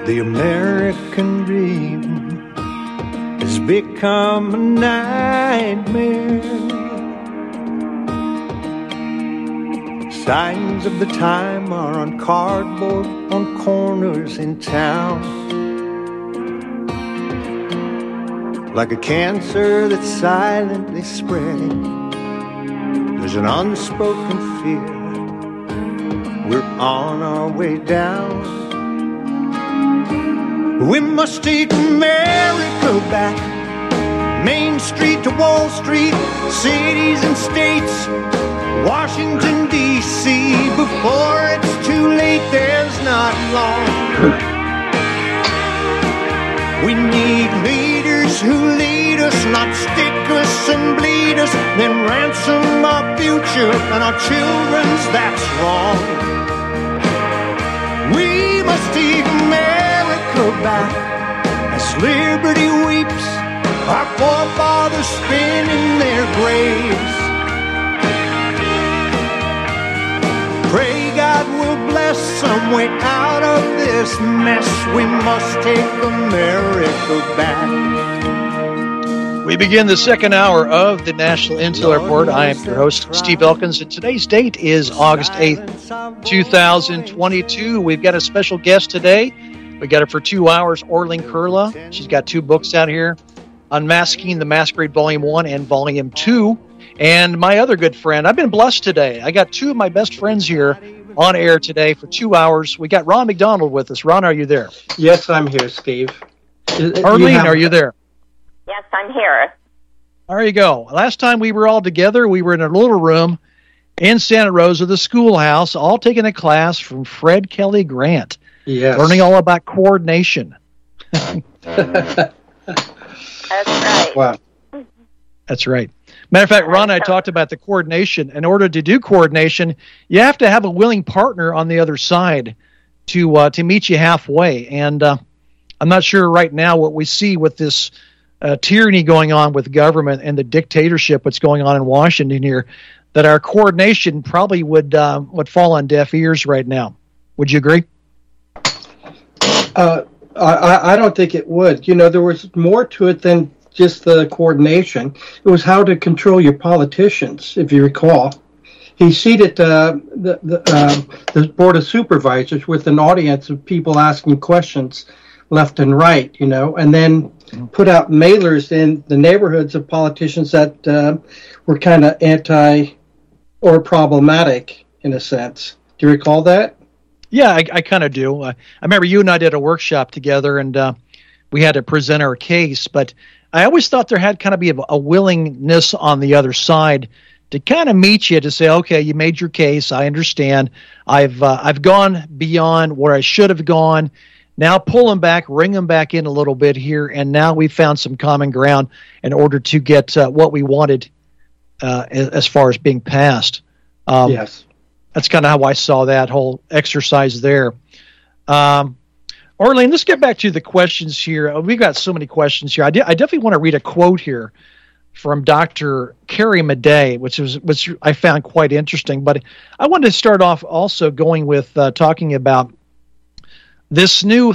The American dream has become a nightmare. Signs of the time are on cardboard on corners in town. Like a cancer that's silently spreading, there's an unspoken fear. We're on our way down. We must take America back. Main Street to Wall Street, cities and states, Washington, D.C. Before it's too late, there's not long. We need leaders who lead us, not stick us and bleed us, then ransom our future and our children's, that's wrong. We must take America back as liberty weeps, our forefathers spin in their graves. Pray God will bless some way out of this mess. We must take America back. We begin the second hour of the National Intel Report. I am your host, Steve Elkins, and today's date is August 8th, 2022. We've got a special guest today. We got her for 2 hours, Orling Kurla. She's got 2 books out here, Unmasking the Masquerade Volume 1 and Volume 2. And my other good friend, I've been blessed today. I got 2 of my best friends here on air today for 2 hours. We got Ron McDonald with us. Ron, are you there? Yes, I'm here, Steve. Arlene, are you there? Yes, I'm here. There you go. Last time we were all together, we were in a little room in Santa Rosa, the schoolhouse, all taking a class from Fred Kelly Grant. Yes. Learning all about coordination. That's right. Wow. That's right. Matter of fact, Ron and I talked about the coordination. In order to do coordination, you have to have a willing partner on the other side to meet you halfway. And I'm not sure right now what we see with this tyranny going on with government and the dictatorship that's going on in Washington here, that our coordination probably would fall on deaf ears right now. Would you agree? I don't think it would. You know, there was more to it than just the coordination. It was how to control your politicians, if you recall. He seated the Board of Supervisors with an audience of people asking questions left and right, you know, and then put out mailers in the neighborhoods of politicians that were kind of anti or problematic, in a sense. Do you recall that? Yeah, I kind of do. I remember you and I did a workshop together, and we had to present our case, but I always thought there had kind of be a willingness on the other side to kind of meet you to say, okay, you made your case. I understand. I've gone beyond where I should have gone. Now pull them back, ring them back in a little bit here, and now we've found some common ground in order to get what we wanted as far as being passed. Yes. That's kind of how I saw that whole exercise there. Orlene, let's get back to the questions here. We've got so many questions here. I definitely want to read a quote here from Dr. Carrie Madej, which I found quite interesting. But I wanted to start off also going with talking about this new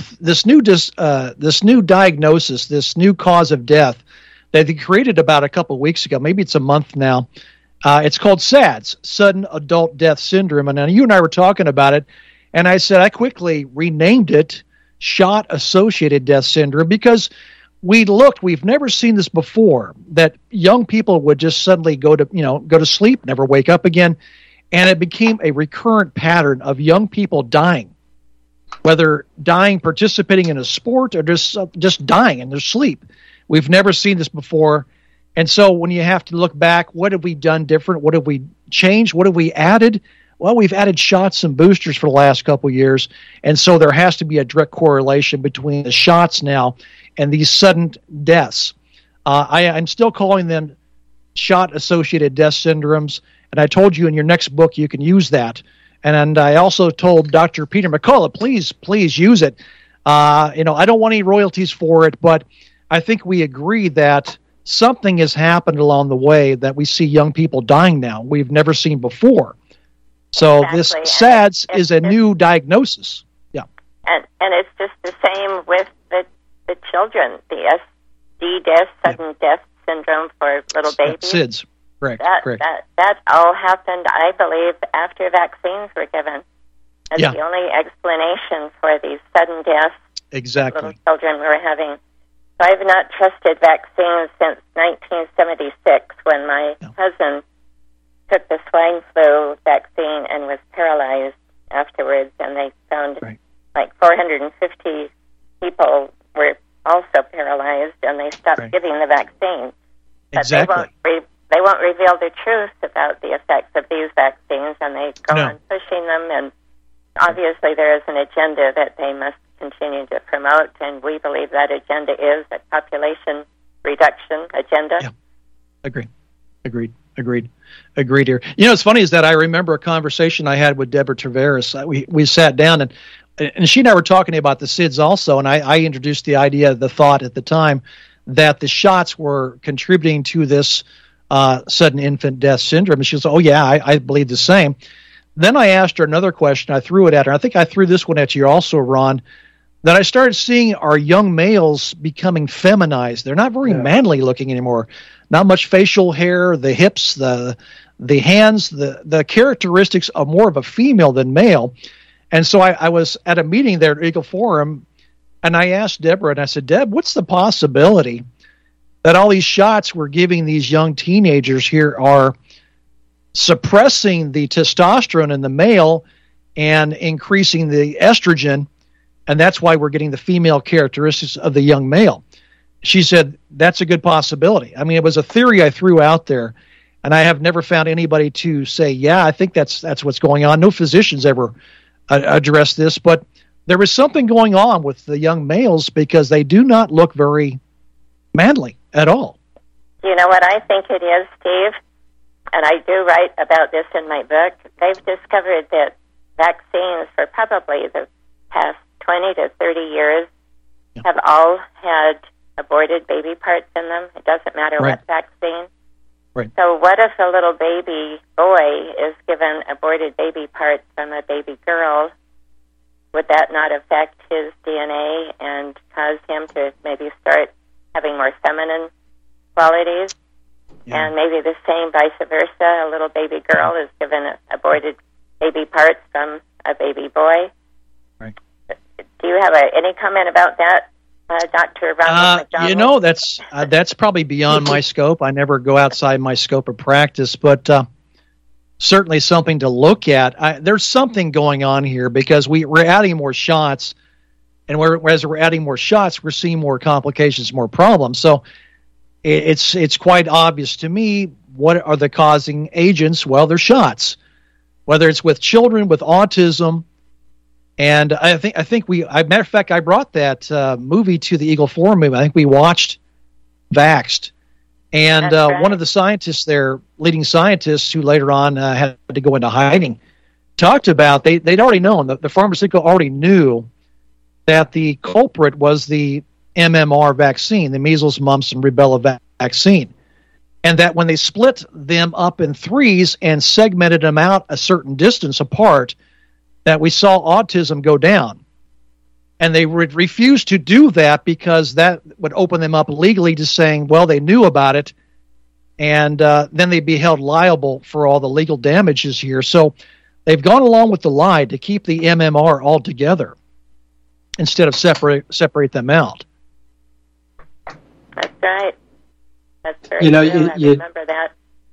diagnosis, this new cause of death that they created about a couple of weeks ago. Maybe it's a month now. It's called SADS, Sudden Adult Death Syndrome. And you and I were talking about it, and I said I quickly renamed it Shot-Associated Death Syndrome because we've never seen this before, that young people would just suddenly go to sleep, never wake up again, and it became a recurrent pattern of young people dying, whether dying participating in a sport or just dying in their sleep. We've never seen this before. And so when you have to look back, what have we done different? What have we changed? What have we added? Well, we've added shots and boosters for the last couple of years, and so there has to be a direct correlation between the shots now and these sudden deaths. I'm still calling them shot-associated death syndromes, and I told you in your next book you can use that. And I also told Dr. Peter McCullough, please use it. I don't want any royalties for it, but I think we agree that something has happened along the way that we see young people dying now we've never seen before. So exactly. This SADS is a new diagnosis. Yeah. And it's just the same with the children, the SD death, sudden death syndrome for little babies. SIDS, correct. That all happened, I believe, after vaccines were given. That's the only explanation for these sudden deaths exactly. little children were having. So I've not trusted vaccines since 1976 when my cousin took the swine flu vaccine and was paralyzed afterwards, and they found like 450 people were also paralyzed, and they stopped giving the vaccine. But exactly. They won't reveal the truth about the effects of these vaccines, and they go on pushing them, and obviously there is an agenda that they must continue to promote, and we believe that agenda is a population reduction agenda. Yeah. Agreed here. You know, what's funny is that I remember a conversation I had with Deborah Tavares. We sat down, and she and I were talking about the SIDS also, and I introduced the idea, the thought at the time, that the shots were contributing to this sudden infant death syndrome. And she was, oh yeah, I believe the same. Then I asked her another question. I threw it at her. I think I threw this one at you also, Ron, that I started seeing our young males becoming feminized. They're not very manly looking anymore. Not much facial hair, the hips, the hands, the characteristics are more of a female than male. And so I was at a meeting there at Eagle Forum, and I asked Deborah, and I said, Deb, what's the possibility that all these shots we're giving these young teenagers here are suppressing the testosterone in the male and increasing the estrogen, and that's why we're getting the female characteristics of the young male? She said, that's a good possibility. I mean, it was a theory I threw out there, and I have never found anybody to say, yeah, I think that's what's going on. No physicians ever addressed this, but there was something going on with the young males because they do not look very manly at all. You know what I think it is, Steve? And I do write about this in my book. They've discovered that vaccines for probably the past 20 to 30 years have all had aborted baby parts in them. It doesn't matter what vaccine. Right. So what if a little baby boy is given aborted baby parts from a baby girl? Would that not affect his DNA and cause him to maybe start having more feminine qualities? Yeah. And maybe the same vice versa. A little baby girl is given aborted baby parts from a baby boy. Right. Do you have any comment about that, Dr. Ronald McDonald? You know, that's probably beyond my scope. I never go outside my scope of practice, but certainly something to look at. There's something going on here because we're adding more shots, and as we're adding more shots, we're seeing more complications, more problems. So it's quite obvious to me what are the causing agents. Well, they're shots, whether it's with children with autism. And I think matter of fact, I brought that movie to the Eagle Forum movie. I think we watched Vaxxed. And one of the scientists there, leading scientists who later on had to go into hiding, talked about they'd already known, the pharmaceutical already knew that the culprit was the MMR vaccine, the measles, mumps, and rubella vaccine. And that when they split them up in threes and segmented them out a certain distance apart, that we saw autism go down. And they would refuse to do that because that would open them up legally to saying, well, they knew about it, and then they'd be held liable for all the legal damages here. So they've gone along with the lie to keep the MMR all together instead of separate them out. That's right. That's very true. I remember that.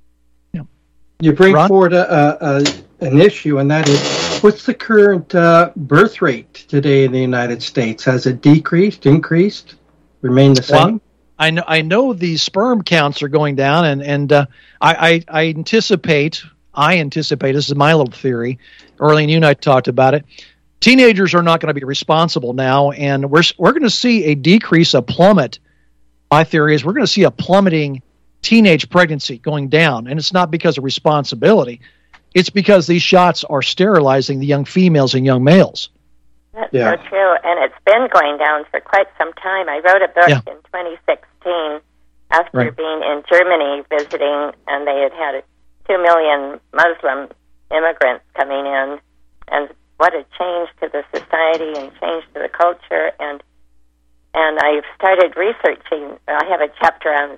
You bring forward an issue, and that is, what's the current birth rate today in the United States? Has it decreased, increased, remained the same? Well, I know the sperm counts are going down, and I anticipate, this is my little theory, Early and you and I talked about it, teenagers are not going to be responsible now, and we're going to see a decrease, a plummet. My theory is we're going to see a plummeting teenage pregnancy going down, and it's not because of responsibility. It's because these shots are sterilizing the young females and young males. That's so true, and it's been going down for quite some time. I wrote a book in 2016 after being in Germany visiting, and they had 2 million Muslim immigrants coming in, and what a change to the society and change to the culture. And I've started researching. I have a chapter on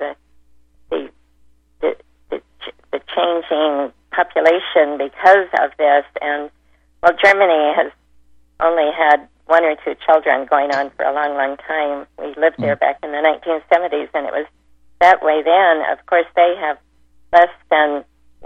the changing population because of this. And well, Germany has only had 1 or 2 children going on for a long, long time. We lived there back in the 1970s, and it was that way then. Of course, they have less than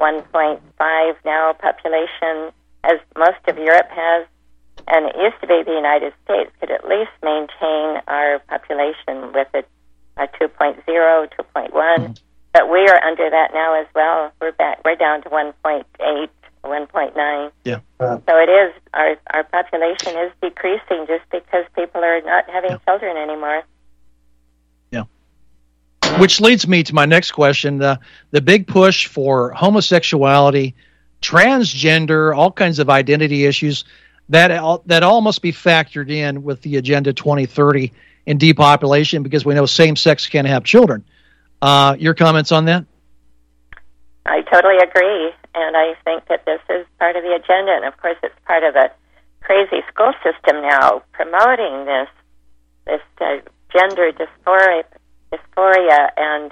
1.5 now population, as most of Europe has. And it used to be the United States could at least maintain our population with a 2.0, 2.1. But we are under that now as well. We're down to 1.8, 1.9. Yeah. So it is, our population is decreasing just because people are not having children anymore. Yeah. Which leads me to my next question. The big push for homosexuality, transgender, all kinds of identity issues, that all must be factored in with the Agenda 2030 in depopulation, because we know same-sex can't have children. Your comments on that? I totally agree, and I think that this is part of the agenda, and of course it's part of a crazy school system now promoting this gender dysphoria, and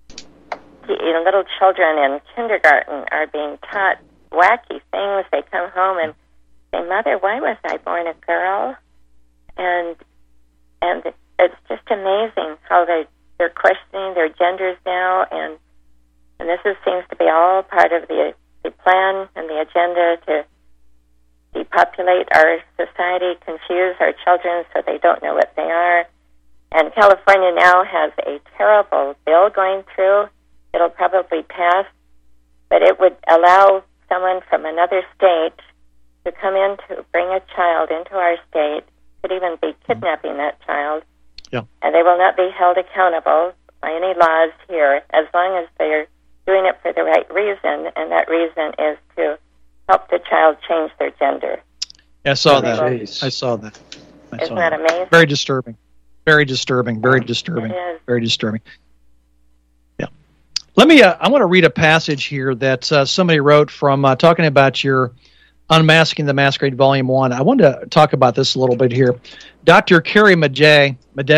little children in kindergarten are being taught wacky things. They come home and say, "Mother, why was I born a girl?" And it's just amazing how they're questioning their genders now, and this seems to be all part of the plan and the agenda to depopulate our society, confuse our children so they don't know what they are. And California now has a terrible bill going through. It'll probably pass, but it would allow someone from another state to come in to bring a child into our state, could even be kidnapping that child, and they will not be held accountable by any laws here as long as they're doing it for the right reason, and that reason is to help the child change their gender. I saw that. I saw that. Isn't that amazing? Very disturbing. Very disturbing. Very disturbing. It is. Very disturbing. Yeah. Let me. I want to read a passage here that somebody wrote from talking about your Unmasking the Masquerade Volume 1. I wanted to talk about this a little bit here. Dr. Carrie Madej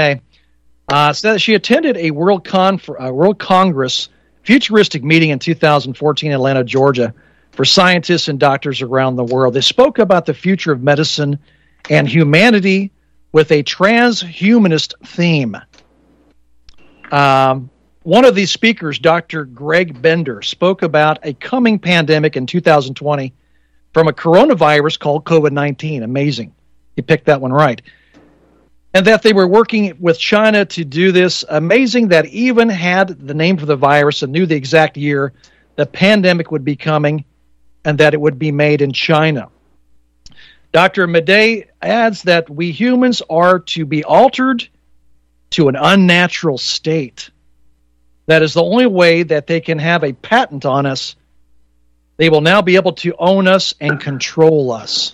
said that she attended a World Congress futuristic meeting in 2014 in Atlanta, Georgia, for scientists and doctors around the world. They spoke about the future of medicine and humanity with a transhumanist theme. One of these speakers, Dr. Greg Bender, spoke about a coming pandemic in 2020 from a coronavirus called COVID-19. Amazing. You picked that one right. And that they were working with China to do this. Amazing that even had the name for the virus and knew the exact year the pandemic would be coming, and that it would be made in China. Dr. Madej adds that we humans are to be altered to an unnatural state. That is the only way that they can have a patent on us. They will now be able to own us and control us.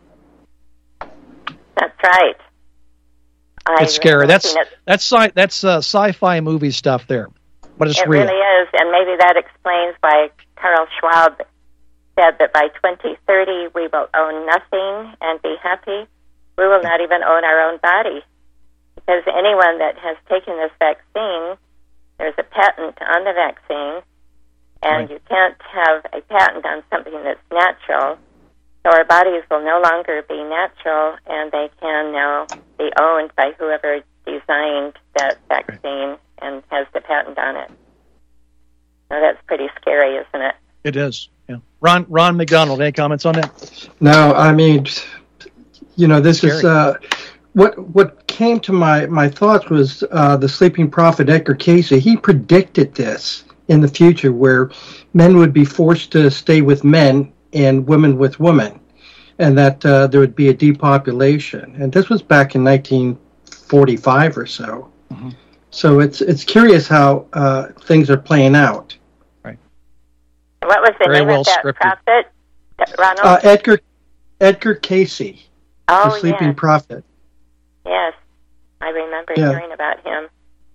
That's right. It's scary. That's sci-fi movie stuff there, but it's real. It really is, and maybe that explains why Carl Schwab said that by 2030 we will own nothing and be happy. We will not even own our own body, because anyone that has taken this vaccine, there's a patent on the vaccine, and you can't have a patent on something that's natural. So our bodies will no longer be natural, and they can now be owned by whoever designed that vaccine and has the patent on it. So that's pretty scary, isn't it? It is. Yeah. Ron McDonald, any comments on that? No, I mean, this scary. Is what came to my thoughts was the sleeping prophet Edgar Cayce. He predicted this in the future, where men would be forced to stay with men and women with women, and that there would be a depopulation. And this was back in 1945 or so. Mm-hmm. So it's curious how things are playing out. Right. What was the name of that prophet, Ronald? Edgar Cayce, the sleeping prophet. Yes, I remember hearing about him.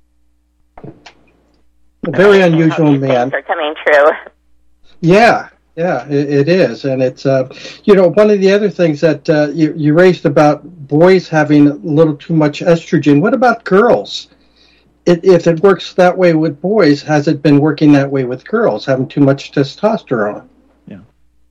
A very unusual man. Things are coming true. Yeah. Yeah, it is. And it's, one of the other things that you raised about boys having a little too much estrogen. What about girls? If it works that way with boys, has it been working that way with girls, having too much testosterone? Yeah.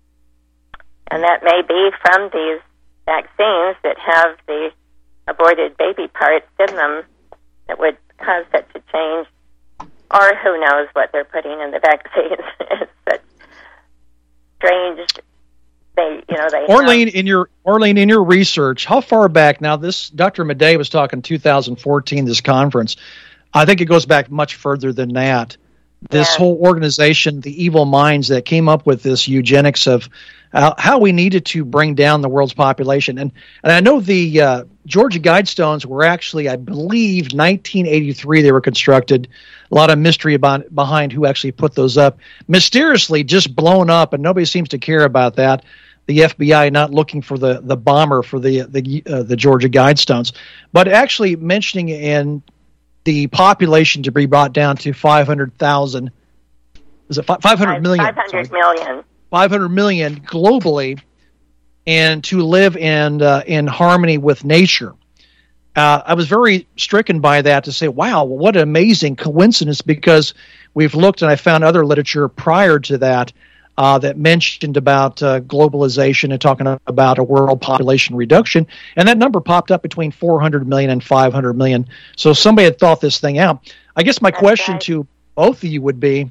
And that may be from these vaccines that have the aborted baby parts in them that would cause such a change. Or who knows what they're putting in the vaccines. It's such strange. They Orlene, in your research, how far back now? This Dr. Madej was talking 2014. This conference, I think it goes back much further than that. This whole organization, the evil minds that came up with this eugenics of how we needed to bring down the world's population, and I know the Georgia Guidestones were actually, I believe, 1983. They were constructed. A lot of mystery behind who actually put those up. Mysteriously, just blown up, and nobody seems to care about that. The FBI not looking for the bomber for the Georgia Guidestones, but actually mentioning in the population to be brought down to 500,000. Is it 500 million? 500 million. 500 million globally, and to live in harmony with nature. I was very stricken by that to say, wow, what an amazing coincidence, because we've looked and I found other literature prior to that that mentioned about globalization and talking about a world population reduction, and that number popped up between 400 million and 500 million. So somebody had thought this thing out. I guess my question to both of you would be,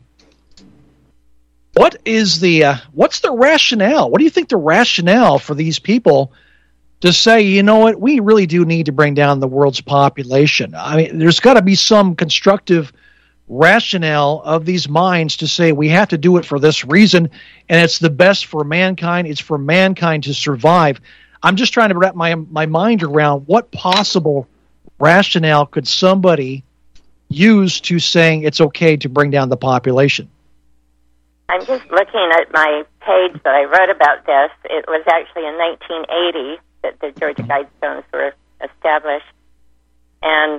what's the rationale? What do you think the rationale for these people to say, you know what, we really do need to bring down the world's population? I mean, there's got to be some constructive rationale of these minds to say we have to do it for this reason, and it's the best for mankind. It's for mankind to survive. I'm just trying to wrap my mind around what possible rationale could somebody use to saying it's okay to bring down the population. I'm just looking at my page that I wrote about this. It was actually in 1980 that the Georgia Guidestones were established. And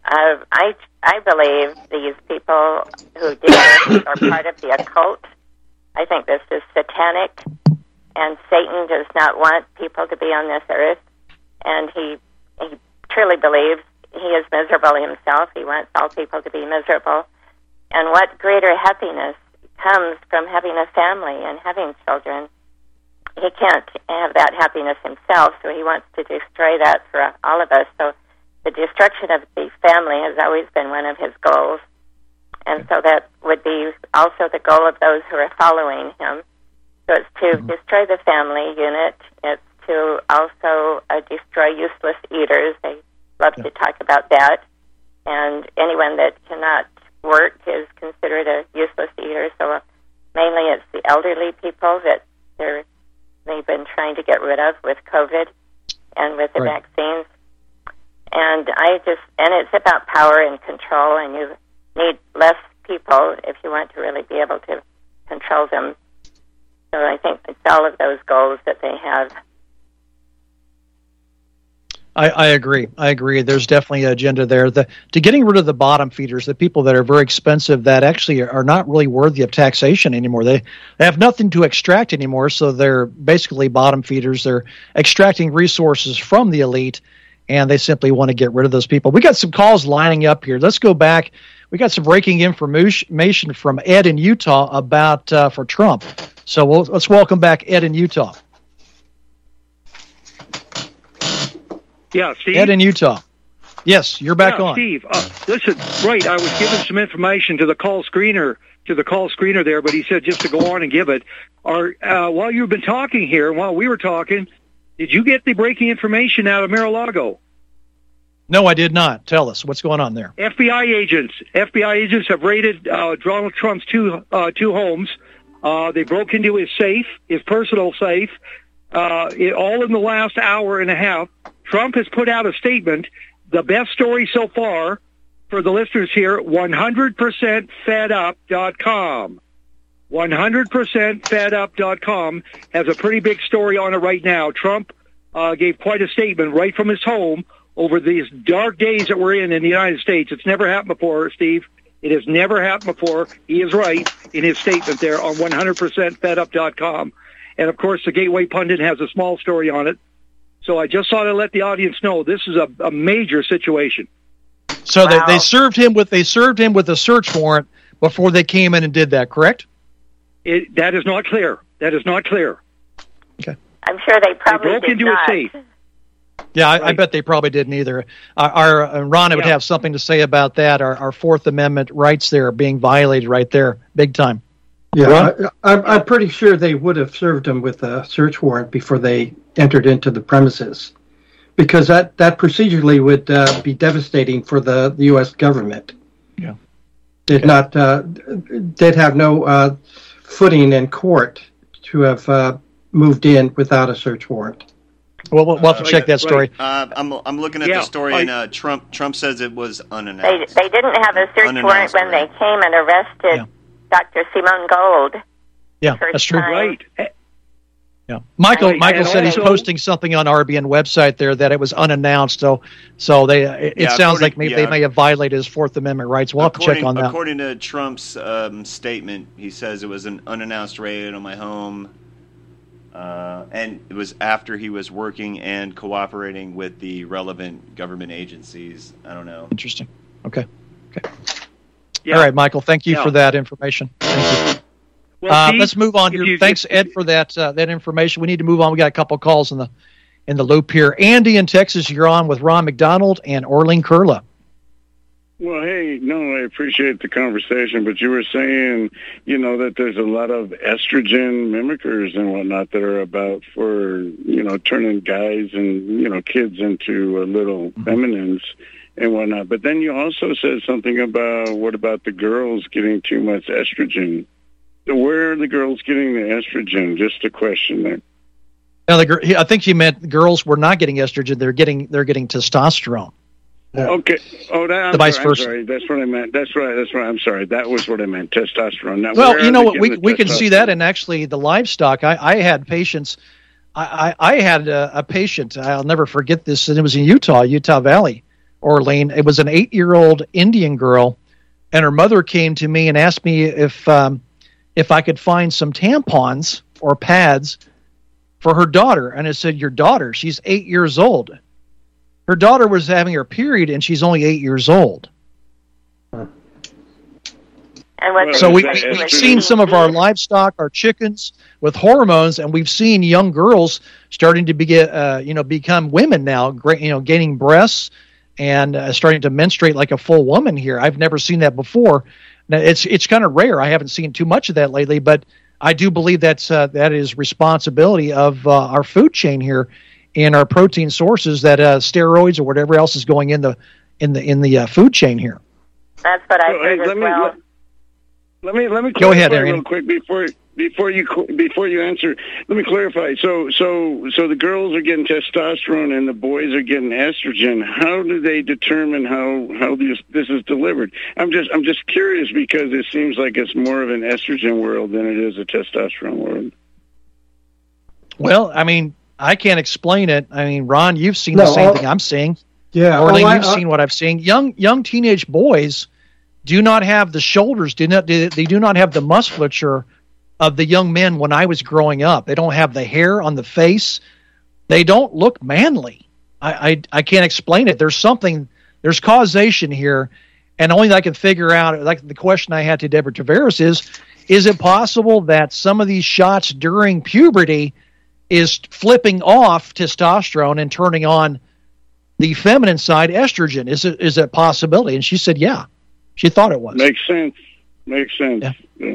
I believe these people who did this are part of the occult. I think this is satanic, and Satan does not want people to be on this earth. And he truly believes he is miserable himself. He wants all people to be miserable. And what greater happiness comes from having a family and having children. He can't have that happiness himself, so he wants to destroy that for all of us. So the destruction of the family has always been one of his goals. And so that would be also the goal of those who are following him. So it's to destroy the family unit. It's to also destroy useless eaters. They love to talk about that. And anyone that cannot work is considered a useless eater. So mainly it's the elderly people that they've been trying to get rid of with COVID and with the vaccines. And it's about power and control, and you need less people if you want to really be able to control them. So I think it's all of those goals that they have. I agree. There's definitely an agenda there. To getting rid of the bottom feeders, the people that are very expensive, that actually are not really worthy of taxation anymore. They have nothing to extract anymore, so they're basically bottom feeders. They're extracting resources from the elite, and they simply want to get rid of those people. We got some calls lining up here. Let's go back. We got some breaking information from Ed in Utah about for Trump. So let's welcome back Ed in Utah. Yeah, Steve? Ed in Utah. Yes, you're back on. Steve, listen, right, I was giving some information to the call screener there, but he said just to go on and give it. While you've been talking here, while we were talking, did you get the breaking information out of Mar-a-Lago? No, I did not. Tell us, what's going on there? FBI agents have raided Donald Trump's two homes. They broke into his safe, his personal safe, all in the last hour and a half. Trump has put out a statement, the best story so far for the listeners here, 100%fedup.com. 100%fedup.com has a pretty big story on it right now. Trump gave quite a statement right from his home over these dark days that we're in the United States. It's never happened before, Steve. It has never happened before. He is right in his statement there on 100%fedup.com. And, of course, the Gateway Pundit has a small story on it. So I just thought I'd let the audience know this is a major situation. So they served him with a search warrant before they came in and did that, correct? That is not clear. That is not clear. Okay. I'm sure they probably broke did into not. a safe. Yeah, I bet they probably didn't either. Our Ron would have something to say about that. Our Fourth Amendment rights there are being violated right there, big time. Yeah, I'm pretty sure they would have served him with a search warrant before they entered into the premises, because that procedurally would be devastating for the U.S. government. Yeah, they'd have no footing in court to have moved in without a search warrant. Well, we'll have to check that story. I'm looking at the story, and Trump says it was unannounced. They didn't have a search warrant when they came and arrested Dr. Simone Gold. Yeah, that's true. Right. Yeah, Michael said he's posting something on RBN website there that it was unannounced. So it sounds like maybe they may have violated his Fourth Amendment rights. We'll have to check on that. According to Trump's statement, he says it was an unannounced raid on my home. And it was after he was working and cooperating with the relevant government agencies. I don't know. Interesting. Okay. Yeah. All right, Michael. Thank you for that information. Thank you. Well, let's move on here. Thanks, Ed, for that information. We need to move on. We got a couple calls in the loop here. Andy in Texas, you're on with Ron McDonald and Orleen Kurla. Well, hey, no, I appreciate the conversation, but you were saying, that there's a lot of estrogen mimickers and whatnot that are about for, turning guys and, kids into little feminines and whatnot. But then you also said something about, what about the girls getting too much estrogen? Where are the girls getting the estrogen? Just a question there. Now, I think he meant girls were not getting estrogen; they're getting testosterone. Yeah. Okay. Oh, the vice versa. I'm sorry. That's what I meant. That's right. I'm sorry. That was what I meant. Testosterone. Now, well, you know what? We can see that in actually the livestock. I had patients. I had a patient. I'll never forget this. And it was in Utah Valley, Orleen. It was an 8-year-old Indian girl, and her mother came to me and asked me if I could find some tampons or pads for her daughter. And I said, "Your daughter? She's 8 years old." Her daughter was having her period, and she's only 8 years old. So we've seen some of our livestock, our chickens, with hormones, and we've seen young girls starting to become women now, gaining breasts and starting to menstruate like a full woman here. I've never seen that before. Now, it's kind of rare. I haven't seen too much of that lately, but I do believe that is responsibility of our food chain here. In our protein sources, that steroids or whatever else is going in the food chain here. That's what I heard as well. Let me go ahead, Aaron, real quick before you answer. Let me clarify. So the girls are getting testosterone and the boys are getting estrogen. How do they determine how this is delivered? I'm just curious because it seems like it's more of an estrogen world than it is a testosterone world. Well, I mean, I can't explain it. I mean, Ron, you've seen the same thing I'm seeing. Yeah, Orleen, you've seen what I'm seeing. Young teenage boys do not have the shoulders. They do not have the musculature of the young men when I was growing up. They don't have the hair on the face. They don't look manly. I can't explain it. There's causation here, and only I can figure out. Like the question I had to Deborah Tavares is it possible that some of these shots during puberty is flipping off testosterone and turning on the feminine side, estrogen? Is it a possibility? And she said, yeah. She thought it was. Makes sense. Yeah.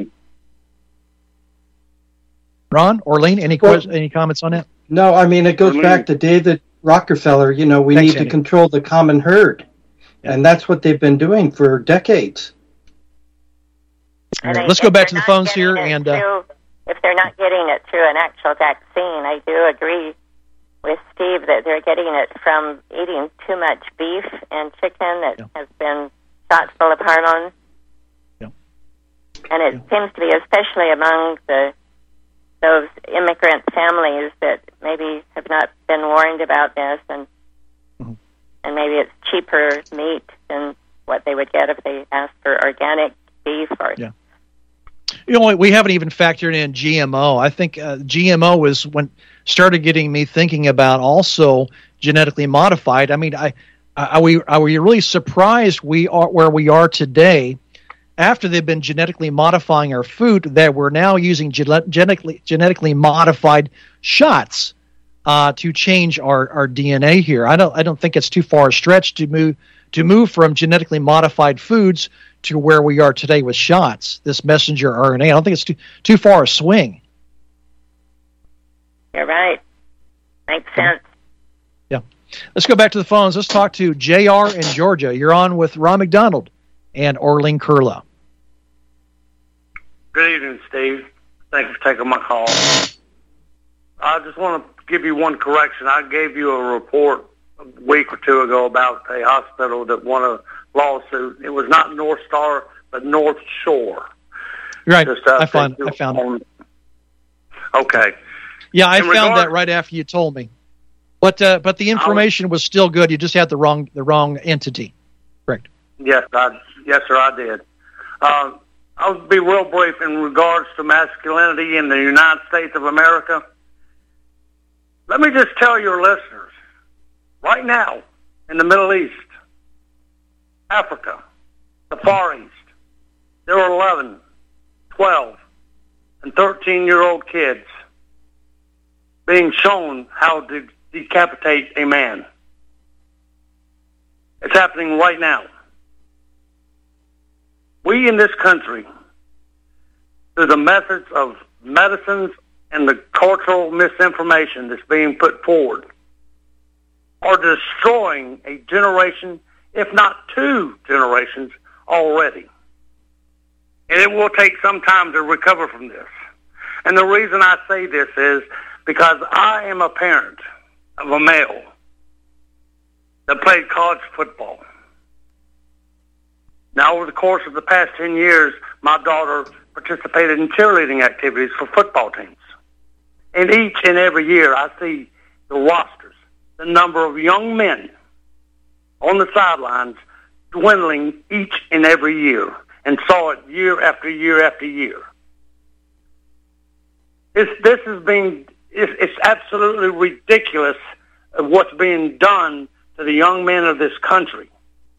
Ron, Orleen, any comments on that? No, I mean, it goes back to David Rockefeller. We need to control the common herd. Yeah. And that's what they've been doing for decades. All right, let's go back to the phones here. And if they're not getting it through an actual vaccine, I do agree with Steve that they're getting it from eating too much beef and chicken that has been shot full of hormones. Yeah. And it seems to be especially among those immigrant families that maybe have not been warned about this, and maybe it's cheaper meat than what they would get if they asked for organic beef or. Yeah. You know, we haven't even factored in GMO. I think GMO was when started getting me thinking about also genetically modified. I mean, are we really surprised we are where we are today after they've been genetically modifying our food that we're now using genetically modified shots to change our DNA here? I don't think it's too far a stretch to move from genetically modified foods to where we are today with shots, this messenger RNA. I don't think it's too far a swing. You're right. Makes sense. Yeah. Let's go back to the phones. Let's talk to JR in Georgia. You're on with Ron McDonald and Orlean Kurla. Good evening, Steve. Thank you for taking my call. I just want to give you one correction. I gave you a report a week or two ago about a hospital that won a lawsuit. It was not North Star, but North Shore. Right. I found it. Okay. Yeah, I found that right after you told me. But the information was still good. You just had the wrong entity. Correct. Yes, sir, I did. I'll be real brief in regards to masculinity in the United States of America. Let me just tell your listeners, right now, in the Middle East, Africa, the Far East, there are 11, 12, and 13-year-old kids being shown how to decapitate a man. It's happening right now. We in this country, through the methods of medicines and the cultural misinformation that's being put forward, are destroying a generation, if not 2 generations, already. And it will take some time to recover from this. And the reason I say this is because I am a parent of a male that played college football. Now, over the course of the past 10 years, my daughter participated in cheerleading activities for football teams. And each and every year, I see the rosters, the number of young men on the sidelines dwindling each and every year, and saw it year after year after year. It's absolutely ridiculous of what's being done to the young men of this country.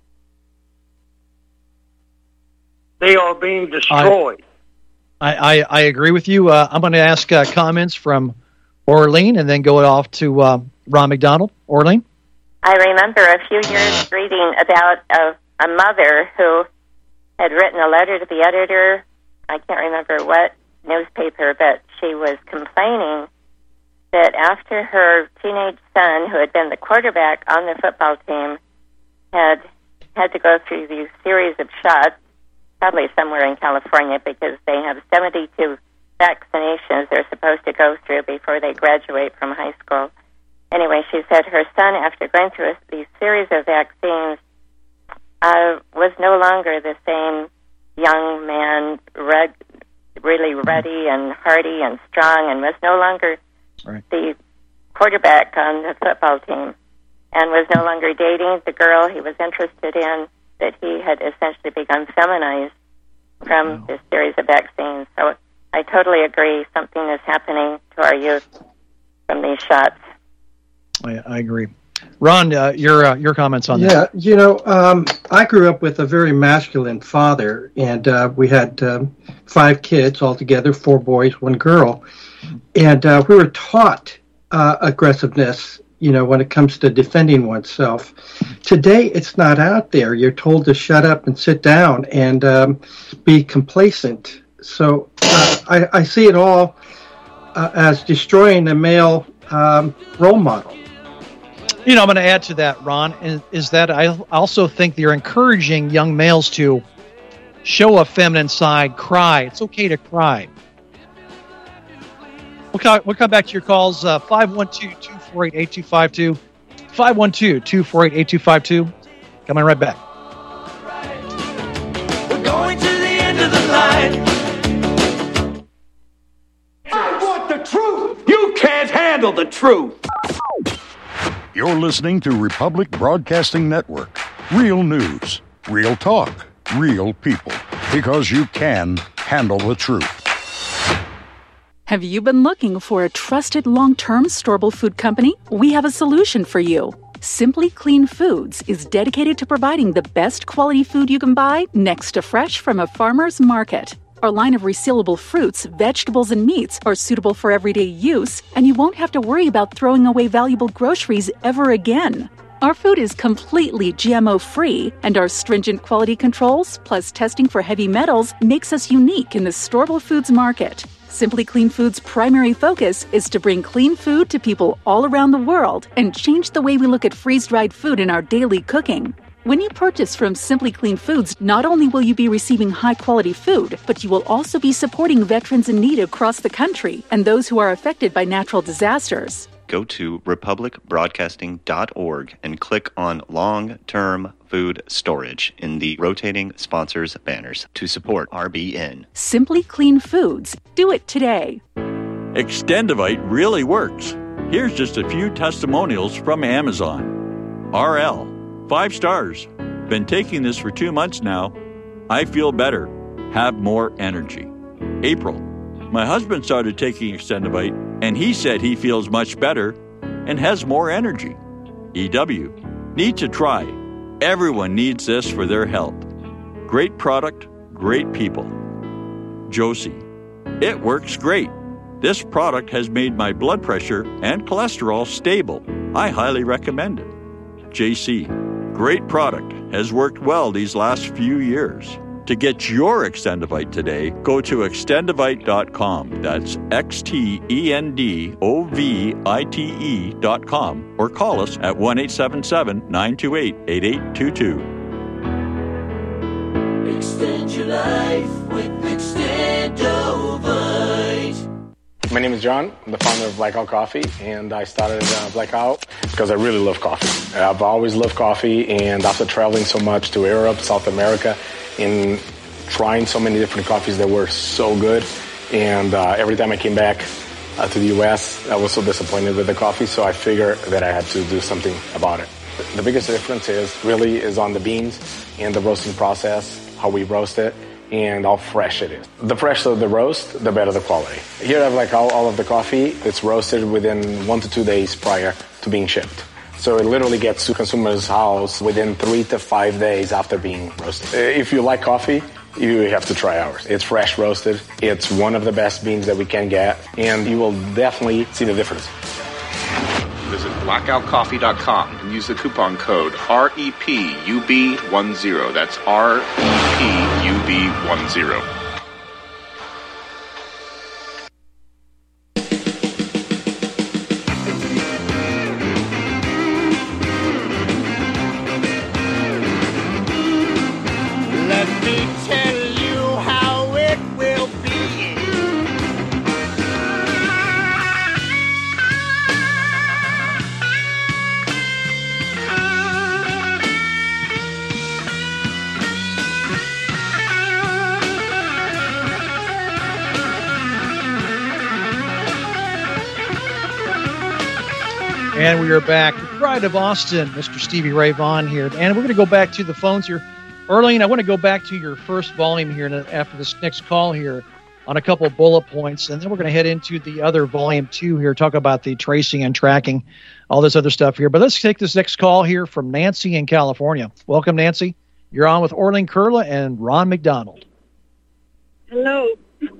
They are being destroyed. I agree with you. I'm going to ask comments from Orlean and then go off to Ron McDonald. Orlean? I remember a few years reading about a mother who had written a letter to the editor. I can't remember what newspaper, but she was complaining that after her teenage son, who had been the quarterback on the football team, had to go through these series of shots, probably somewhere in California, because they have 72 vaccinations they're supposed to go through before they graduate from high school. Anyway, she said her son, after going through these series of vaccines, was no longer the same young man, really ready and hearty and strong, and was no longer the quarterback on the football team, and was no longer dating the girl he was interested in, that he had essentially become feminized from this series of vaccines. So I totally agree. Something is happening to our youth from these shots. I agree. Ron, your comments on that? Yeah, I grew up with a very masculine father, and we had 5 kids altogether, 4 boys, 1 girl. And we were taught aggressiveness, when it comes to defending oneself. Today, it's not out there. You're told to shut up and sit down and be complacent. So I see it all as destroying the male role model. I'm going to add to that, Ron, is that I also think they're encouraging young males to show a feminine side, cry. It's okay to cry. We'll come back to your calls, 512-248-8252, 512-248-8252. Coming right back. We're going to the end of the line. I want the truth. You can't handle the truth. You're listening to Republic Broadcasting Network. Real news. Real talk, real people. Because you can handle the truth. Have you been looking for a trusted long-term storable food company? We have a solution for you. Simply Clean Foods is dedicated to providing the best quality food you can buy next to fresh from a farmer's market. Our line of resealable fruits, vegetables, and meats are suitable for everyday use, and you won't have to worry about throwing away valuable groceries ever again. Our food is completely GMO-free, and our stringent quality controls, plus testing for heavy metals, makes us unique in the storable foods market. Simply Clean Foods' primary focus is to bring clean food to people all around the world and change the way we look at freeze-dried food in our daily cooking. When you purchase from Simply Clean Foods, not only will you be receiving high-quality food, but you will also be supporting veterans in need across the country and those who are affected by natural disasters. Go to republicbroadcasting.org and click on Long-Term Food Storage in the rotating sponsors banners to support RBN. Simply Clean Foods. Do it today. Extendivite really works. Here's just a few testimonials from Amazon. RL, 5 stars. Been taking this for 2 months now. I feel better. Have more energy. April, my husband started taking Extendivite, and he said he feels much better and has more energy. EW, need to try. Everyone needs this for their health. Great product, great people. Josie, it works great. This product has made my blood pressure and cholesterol stable. I highly recommend it. JC, great product, has worked well these last few years. To get your Extendivite today, go to extendivite.com. That's XTENDOVITE.com or call us at 1-877-928-8822. Extend your life with Extendovite. My name is John. I'm the founder of Blackout Coffee, and I started Blackout because I really love coffee. I've always loved coffee, and after traveling so much to Europe, South America, in trying so many different coffees that were so good. And every time I came back to the U.S., I was so disappointed with the coffee, so I figured that I had to do something about it. The biggest difference is on the beans and the roasting process, how we roast it, and how fresh it is. The fresher the roast, the better the quality. Here I have like all of the coffee. It's roasted within 1 to 2 days prior to being shipped. So it literally gets to consumers' house within 3 to 5 days after being roasted. If you like coffee, you have to try ours. It's fresh roasted. It's one of the best beans that we can get, and you will definitely see the difference. Visit blackoutcoffee.com and use the coupon code REPUB10. That's REPUB10. And we are back. The Pride of Austin, Mr. Stevie Ray Vaughan here. And we're going to go back to the phones here. Arlene, I want to go back to your first volume here after this next call here on a couple of bullet points. And then we're going to head into the other volume 2 here, talk about the tracing and tracking, all this other stuff here. But let's take this next call here from Nancy in California. Welcome, Nancy. You're on with Arlene Kurla and Ron McDonald. Hello.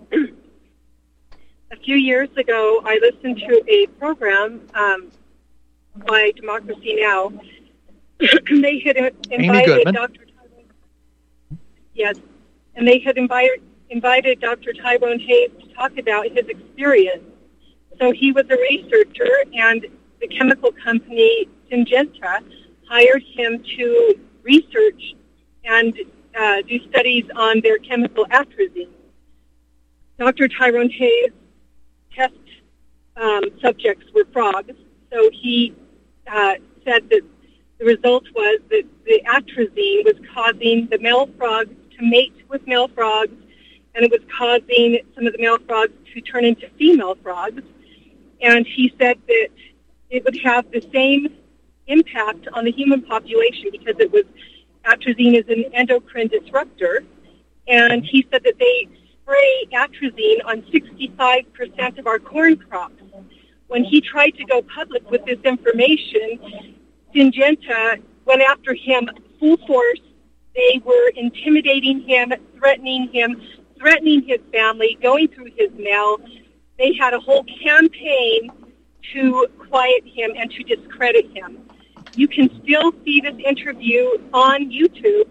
A few years ago, I listened to a program by Democracy Now! They had invited Dr. Tyrone. Yes, and they had invited Dr. Tyrone Hayes to talk about his experience. So he was a researcher, and the chemical company Syngenta hired him to research and do studies on their chemical atrazine. Dr. Tyrone Hayes' test subjects were frogs, so he said that the result was that the atrazine was causing the male frogs to mate with male frogs, and it was causing some of the male frogs to turn into female frogs. And he said that it would have the same impact on the human population because it was atrazine is an endocrine disruptor, and he said that they spray atrazine on 65% of our corn crops. When he tried to go public with this information, Syngenta went after him full force. They were intimidating him, threatening his family, going through his mail. They had a whole campaign to quiet him and to discredit him. You can still see this interview on YouTube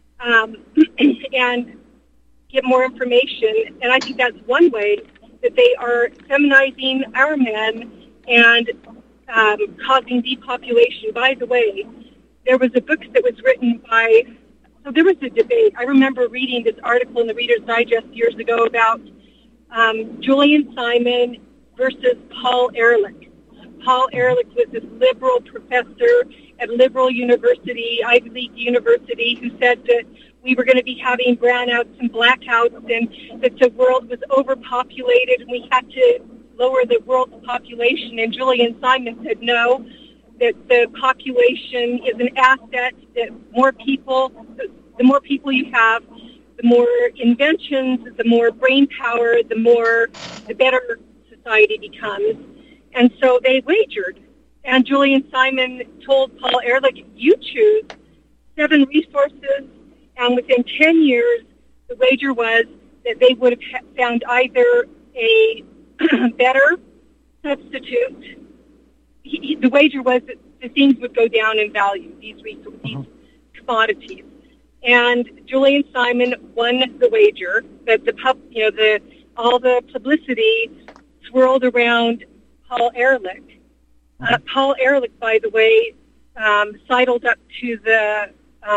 and get more information. And I think that's one way that they are feminizing our men and causing depopulation. By the way, there was a book that was written by, so there was a debate. I remember reading this article in the Reader's Digest years ago about Julian Simon versus Paul Ehrlich. Paul Ehrlich was this liberal professor at liberal university, Ivy League University, who said that we were going to be having brownouts and blackouts and that the world was overpopulated and we had to lower the world's population. And Julian Simon said no, that the population is an asset, that more people, the more people you have, the more inventions, the more brain power, the better society becomes. And so they wagered. And Julian Simon told Paul Ehrlich, you choose 7 resources, and within 10 years, the wager was that they would have found either a better substitute. The wager was that the things would go down in value, these resources, these commodities. And Julian Simon won the wager, but all the publicity swirled around Paul Ehrlich. Paul Ehrlich, by the way, sidled up to the.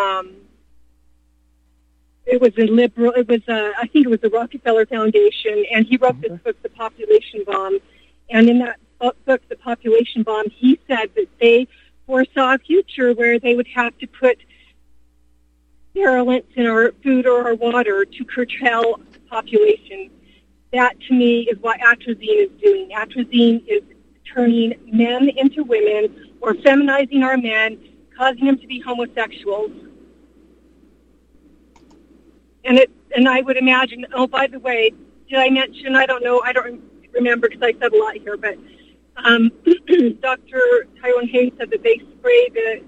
It was I think it was the Rockefeller Foundation, and he wrote this book, The Population Bomb. And in that book, The Population Bomb, he said that they foresaw a future where they would have to put sterilant in our food or our water to curtail population. That, to me, is what atrazine is doing. Atrazine is turning men into women or feminizing our men, causing them to be homosexuals. And I would imagine, oh, by the way, did I mention, I don't remember because I said a lot here, but Dr. Tyrone Hayes said that they spray the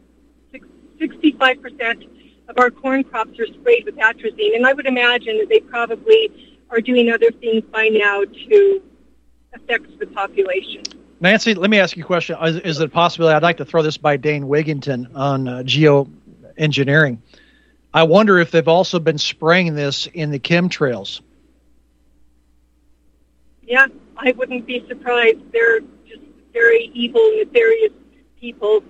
65% of our corn crops are sprayed with atrazine, and I would imagine that they probably are doing other things by now to affect the population. Nancy, let me ask you a question. Is it a possibility? I'd like to throw this by Dane Wigington on geoengineering. I wonder if they've also been spraying this in the chemtrails. Yeah, I wouldn't be surprised. They're just very evil, nefarious people.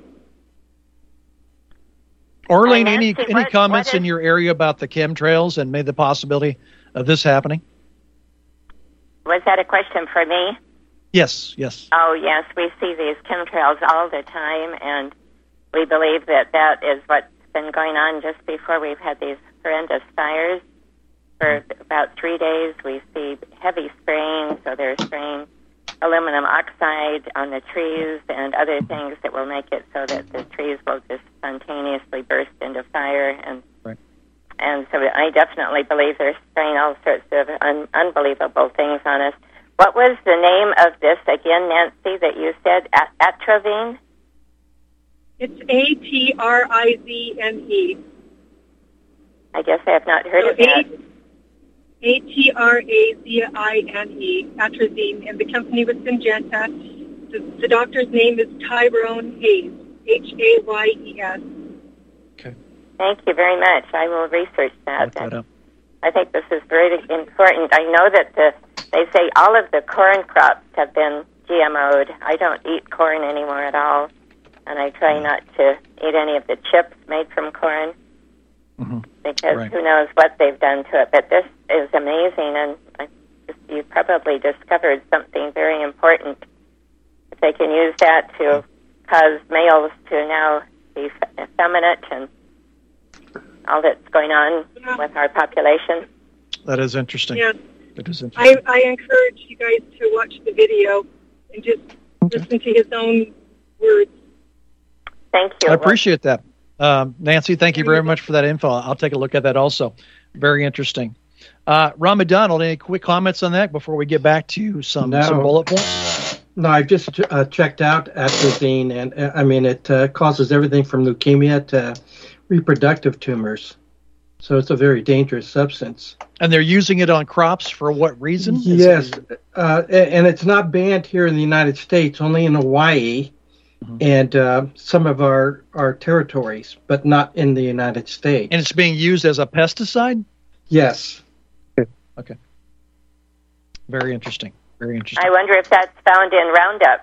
Orlene, any comments in your area about the chemtrails and maybe the possibility of this happening? Was that a question for me? Yes. Oh, yes. We see these chemtrails all the time, and we believe that is what's been going on just before we've had these horrendous fires. For about 3 days, we see heavy spraying, so they're spraying aluminum oxide on the trees and other things that will make it so that the trees will just spontaneously burst into fire. And so I definitely believe they're spraying all sorts of unbelievable things on us. What was the name of this again, Nancy, that you said? Atrazine? It's ATRIZNE. I guess I have not heard of that. ATRAZINE, atrazine, and the company was Syngenta. The doctor's name is Tyrone Hayes, Hayes. Okay. Thank you very much. I will research that. I think this is very important. I know that they say all of the corn crops have been GMO'd. I don't eat corn anymore at all, and I try not to eat any of the chips made from corn. Because who knows what they've done to it. But this is amazing, and you probably discovered something very important. If they can use that to cause males to now be effeminate and all that's going on with our population. That is interesting. Yeah. It is interesting. I encourage you guys to watch the video and just listen to his own words. Thank you. I appreciate that. Nancy, thank you very much for that info. I'll take a look at that also. Very interesting. Ron McDonald, any quick comments on that before we get back to some bullet points? No, I've just checked out atrazine, and I mean, it causes everything from leukemia to reproductive tumors. So it's a very dangerous substance. And they're using it on crops for what reason? Yes, and it's not banned here in the United States, only in Hawaii and some of our territories, but not in the United States. And it's being used as a pesticide? Yes. Okay. Very interesting. Very interesting. I wonder if that's found in Roundup.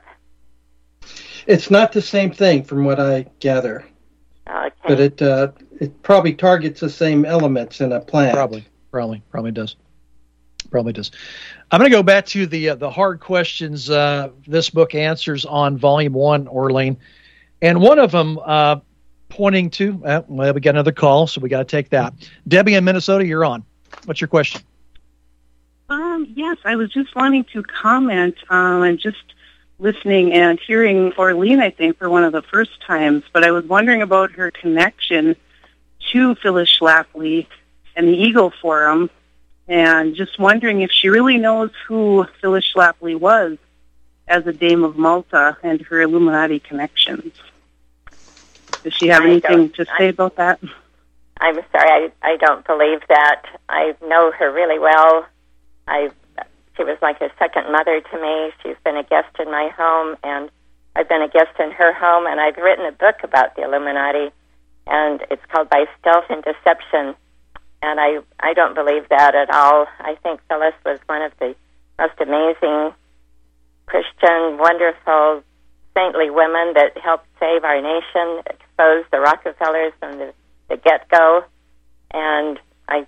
It's not the same thing from what I gather. Okay. But it probably targets the same elements in a plant. Probably does. Probably does. I'm going to go back to the hard questions this book answers on Volume 1, Orlene. And one of them pointing to, well, we got another call, so we got to take that. Debbie in Minnesota, you're on. What's your question? Yes, I was just wanting to comment and just listening and hearing Orlene, I think, for one of the first times, but I was wondering about her connection to Phyllis Schlafly and the Eagle Forum, and just wondering if she really knows who Phyllis Schlafly was as a Dame of Malta and her Illuminati connections. Does she have anything to say about that? I'm sorry, I don't believe that. I know her really well. She was like a second mother to me. She's been a guest in my home, and I've been a guest in her home, and I've written a book about the Illuminati, and it's called By Stealth and Deception, and I don't believe that at all. I think Phyllis was one of the most amazing Christian, wonderful, saintly women that helped save our nation, expose the Rockefellers from the get-go, and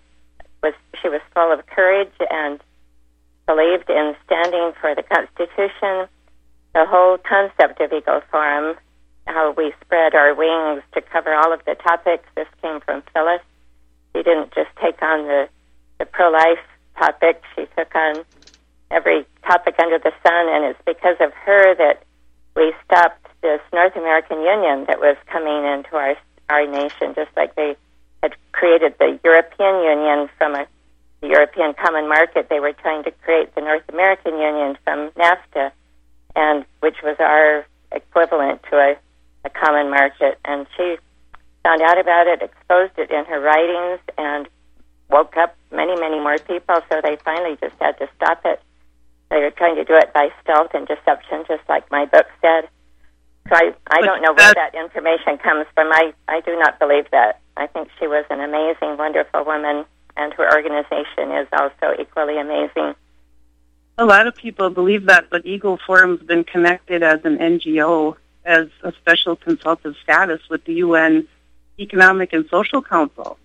she was full of courage and believed in standing for the Constitution. The whole concept of Eagle Forum, how we spread our wings to cover all of the topics, this came from Phyllis. She didn't just take on the pro-life topic. She took on every topic under the sun, and it's because of her that we stopped this North American Union that was coming into our nation, just like they had created the European Union from the European Common Market. They were trying to create the North American Union from NAFTA, and which was our equivalent to a common market. And she found out about it, exposed it in her writings, and woke up many, many more people, so they finally just had to stop it. They were trying to do it by stealth and deception, just like my book said. So I don't know where that information comes from. I do not believe that. I think she was an amazing, wonderful woman, and her organization is also equally amazing. A lot of people believe that, but Eagle Forum's been connected as an NGO, as a special consultative status with the UN Economic and Social Council.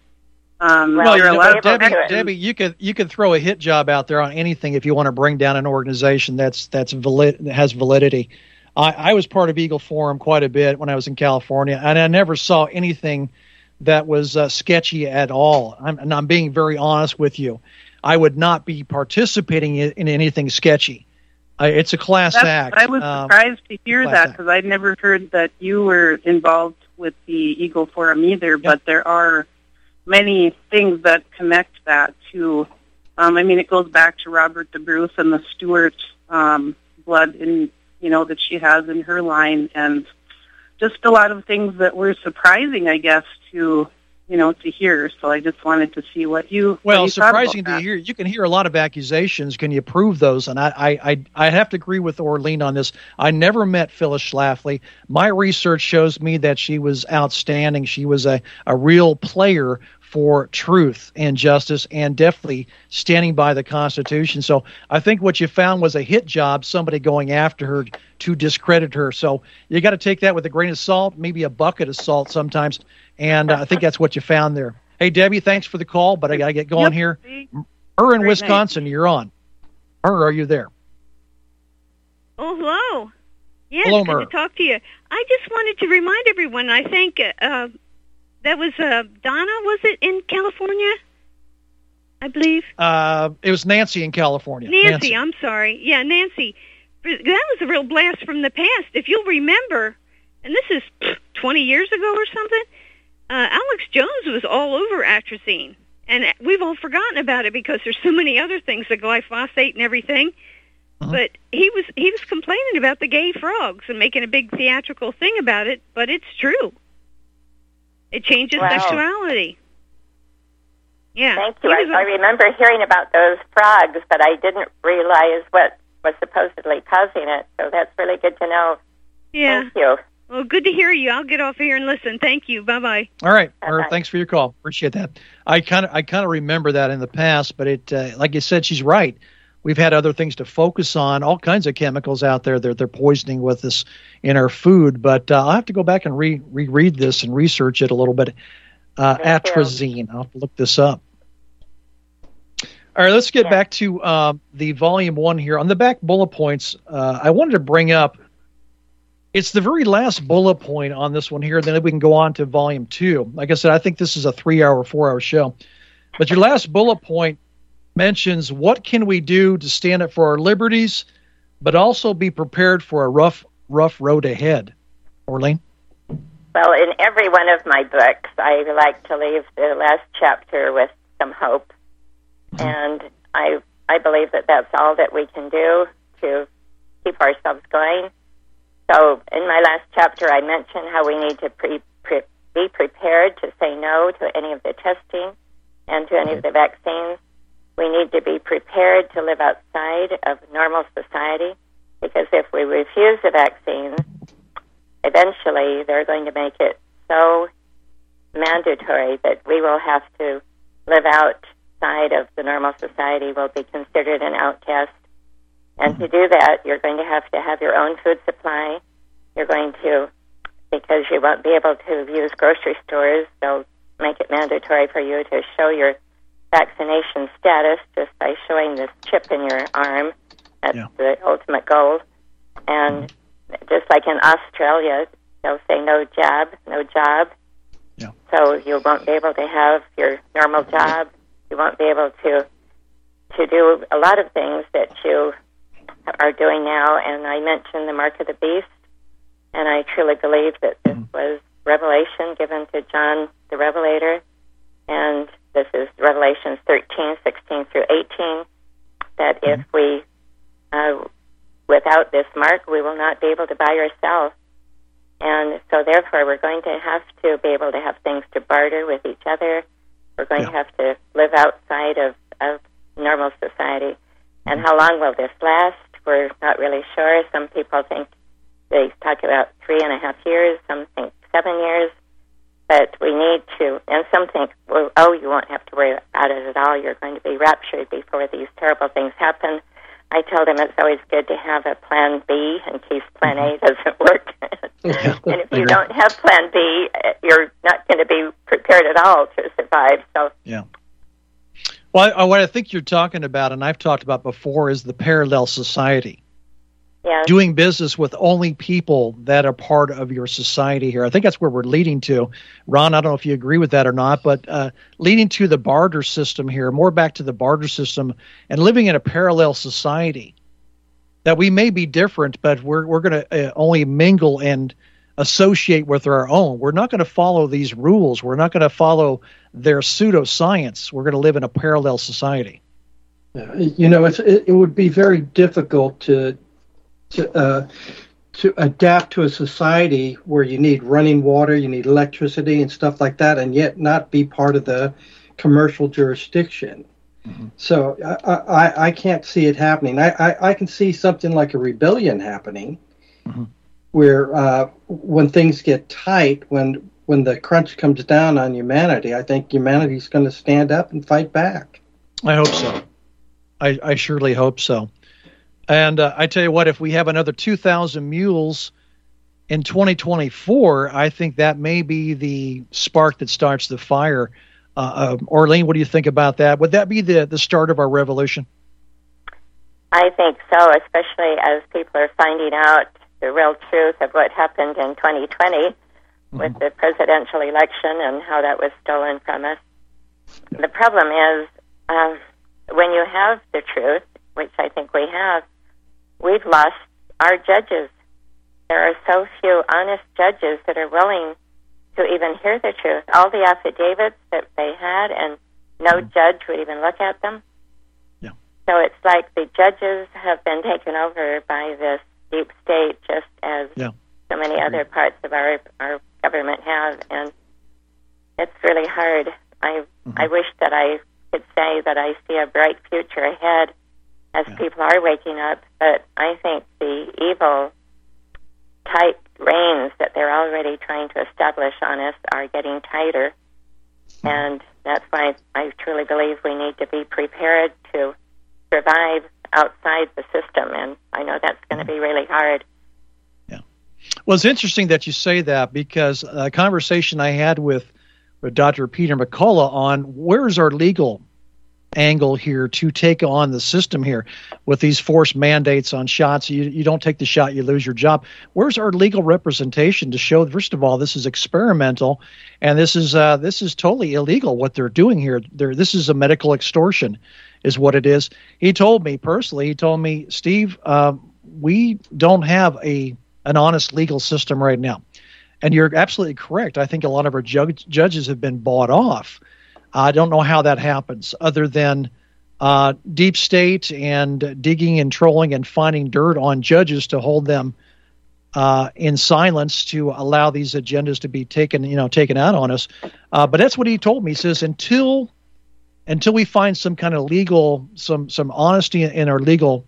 Debbie, you could throw a hit job out there on anything if you want to bring down an organization that has validity. I was part of Eagle Forum quite a bit when I was in California, and I never saw anything that was sketchy at all. I'm being very honest with you. I would not be participating in anything sketchy. It's a class act. I was surprised to hear that, because I'd never heard that you were involved with the Eagle Forum either, but there are many things that connect that to, it goes back to Robert the Bruce and the Stewart blood that she has in her line, and just a lot of things that were surprising, I guess, to hear. So I just wanted to see what you surprising to hear. You can hear a lot of accusations. Can you prove those? And I have to agree with Orlene on this. I never met Phyllis Schlafly. My research shows me that she was outstanding. She was a real player for truth and justice, and definitely standing by the Constitution. So I think what you found was a hit job, somebody going after her to discredit her. So you got to take that with a grain of salt, maybe a bucket of salt sometimes, and I think that's what you found there. Hey, Debbie, thanks for the call, but I got to get going here. Her in Wisconsin, you're on. Her, are you there? Oh, hello. Yes, hello, good to talk to you. I just wanted to remind everyone, I think that was Donna, was it, in California? I believe. It was Nancy in California. Nancy, I'm sorry. Yeah, Nancy. That was a real blast from the past. If you'll remember, and this is 20 years ago or something, Alex Jones was all over atrazine, and we've all forgotten about it because there's so many other things, the glyphosate and everything. But he was complaining about the gay frogs and making a big theatrical thing about it, but it's true. It changes sexuality. Yeah. Thank you. I remember hearing about those frogs, but I didn't realize what was supposedly causing it, so that's really good to know. Yeah. Thank you. Well, good to hear you. I'll get off here and listen. Thank you. Bye-bye. All right. Thanks for your call. Appreciate that. I kind of remember that in the past, but it, like you said, she's right. We've had other things to focus on, all kinds of chemicals out there. They're poisoning with us in our food. But I'll have to go back and reread this and research it a little bit. Atrazine. I'll have to look this up. All right, let's get back to the volume 1 here. On the back bullet points, I wanted to bring up, it's the very last bullet point on this one here. Then we can go on to volume 2. Like I said, I think this is a 3-hour, 4-hour show. But your last bullet point mentions what can we do to stand up for our liberties, but also be prepared for a rough road ahead. Orlene? Well, in every one of my books, I like to leave the last chapter with some hope. And I believe that that's all that we can do to keep ourselves going. So in my last chapter, I mentioned how we need to be prepared to say no to any of the testing and to any of the vaccines. We need to be prepared to live outside of normal society, because if we refuse the vaccine, eventually they're going to make it so mandatory that we will have to live outside of the normal society. We'll be considered an outcast. And to do that, you're going to have your own food supply. You're going to, because you won't be able to use grocery stores, they'll make it mandatory for you to show your vaccination status just by showing this chip in your arm. That's the ultimate goal. And just like in Australia, they'll say no jab. Yeah. So you won't be able to have your normal job. You won't be able to do a lot of things that you are doing now. And I mentioned the mark of the beast, and I truly believe that this was revelation given to John the Revelator, and this is Revelations 13, 16 through 18, that if we, without this mark, we will not be able to buy or sell. And so therefore we're going to have to be able to have things to barter with each other. We're going to have to live outside of normal society. And how long will this last? We're not really sure. Some people think, they talk about 3.5 years, some think 7 years. But we need to, and some think, well, you won't have to worry about it at all. You're going to be raptured before these terrible things happen. I tell them it's always good to have a plan B in case plan A doesn't work. And if you don't have plan B, you're not going to be prepared at all to survive. So, yeah. Well, what I think you're talking about, and I've talked about before, is the parallel society. Yeah. Doing business with only people that are part of your society here. I think that's where we're leading to. Ron, I don't know if you agree with that or not, but leading to the barter system here, more back to the barter system and living in a parallel society. That we may be different, but we're going to only mingle and associate with our own. We're not going to follow these rules. We're not going to follow their pseudoscience. We're going to live in a parallel society. You know, it would be very difficult to adapt to a society where you need running water, you need electricity and stuff like that, and yet not be part of the commercial jurisdiction. Mm-hmm. So I can't see it happening. I can see something like a rebellion happening, where when things get tight, when the crunch comes down on humanity, I think humanity's going to stand up and fight back. I hope so. I surely hope so. And I tell you what, if we have another 2,000 mules in 2024, I think that may be the spark that starts the fire. Orlene, what do you think about that? Would that be the start of our revolution? I think so, especially as people are finding out the real truth of what happened in 2020 with the presidential election and how that was stolen from us. The problem is, when you have the truth, which I think we have, we've lost our judges. There are so few honest judges that are willing to even hear the truth. All the affidavits that they had, and no judge would even look at them. Yeah. So it's like the judges have been taken over by this deep state, just as so many other parts of our government have, and it's really hard. I wish that I could say that I see a bright future ahead as people are waking up, but I think the evil tight reins that they're already trying to establish on us are getting tighter, and that's why I truly believe we need to be prepared to survive outside the system, and I know that's going to be really hard. Yeah. Well, it's interesting that you say that, because a conversation I had with Dr. Peter McCullough on where's our legal angle here to take on the system here with these forced mandates on shots. You don't take the shot, you lose your job. Where's our legal representation to show, first of all, this is experimental, and this is totally illegal what they're doing here. This is a medical extortion is what it is. He told me personally, Steve, we don't have an honest legal system right now. And you're absolutely correct. I think a lot of our judges have been bought off. I don't know how that happens other than deep state and digging and trolling and finding dirt on judges to hold them in silence to allow these agendas to be taken out on us. But that's what he told me. He says, until we find some kind of legal, some honesty in our legal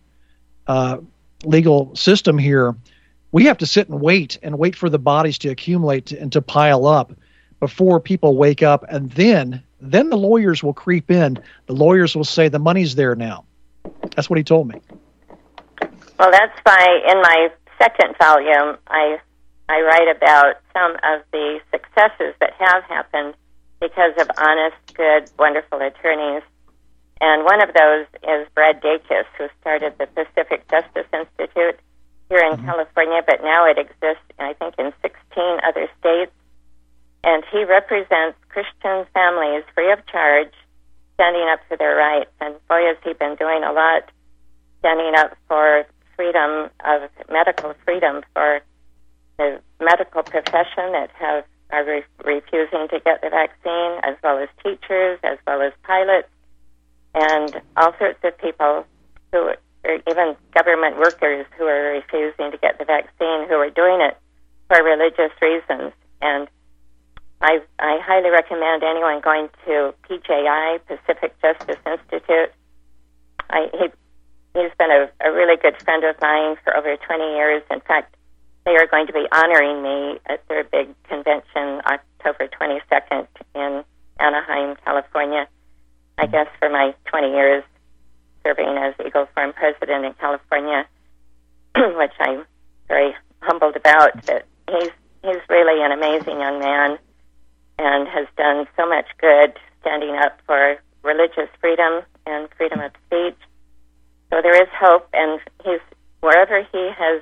system here, we have to sit and wait for the bodies to accumulate and to pile up before people wake up, and then the lawyers will creep in. The lawyers will say the money's there now. That's what he told me. Well, that's why in my second volume I write about some of the successes that have happened because of honest, good, wonderful attorneys. And one of those is Brad Dacus, who started the Pacific Justice Institute here in California, but now it exists, I think, in 16 other states. And he represents Christian families free of charge, standing up for their rights. And boy, has he been doing a lot, standing up for freedom of medical freedom for the medical profession that are refusing to get the vaccine, as well as teachers, as well as pilots, and all sorts of people who or even government workers who are refusing to get the vaccine, who are doing it for religious reasons. And I highly recommend anyone going to PJI, Pacific Justice Institute. He's been a really good friend of mine for over 20 years. In fact, they are going to be honoring me at their big convention October 22nd in Anaheim, California, I guess for my 20 years serving as Eagle Forum president in California, which I'm very humbled about. But he's really an amazing young man and has done so much good standing up for religious freedom and freedom of speech. So there is hope, and he's wherever he has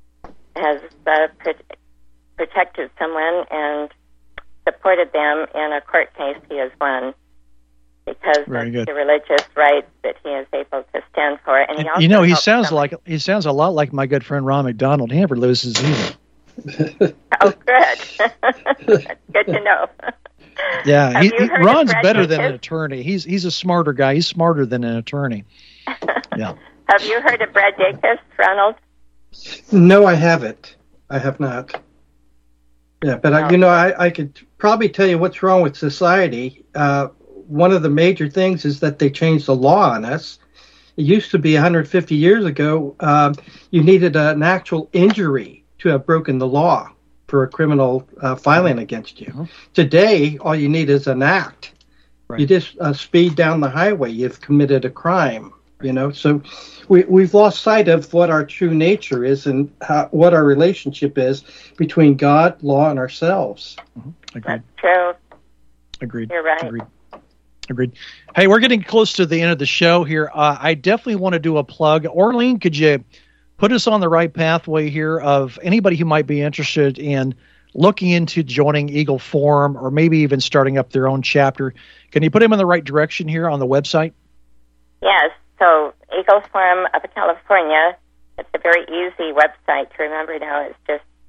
protected someone and supported them in a court case, he has won because of the religious rights that he is able to stand for. And he also he sounds a lot like my good friend Ron McDonald. He never loses either. Oh, good. Good to know. Yeah, Ron's better than an attorney. He's a smarter guy. He's smarter than an attorney. Yeah. Have you heard of Brad Dacus, Ronald? No, I haven't. I have not. Yeah, but I could probably tell you what's wrong with society. One of the major things is that they changed the law on us. It used to be 150 years ago, you needed an actual injury to have broken the law for a criminal filing against you. Mm-hmm. Today, all you need is an act. Right. You just speed down the highway, you've committed a crime. So we've lost sight of what our true nature is and what our relationship is between God, law, and ourselves. Mm-hmm. Agreed. That's true. Agreed. You're right. Agreed. Hey, we're getting close to the end of the show here. I definitely want to do a plug. Orlean, could you put us on the right pathway here of anybody who might be interested in looking into joining Eagle Forum or maybe even starting up their own chapter? Can you put them in the right direction here on the website? Yes. So Eagle Forum of California, it's a very easy website to remember now. It's just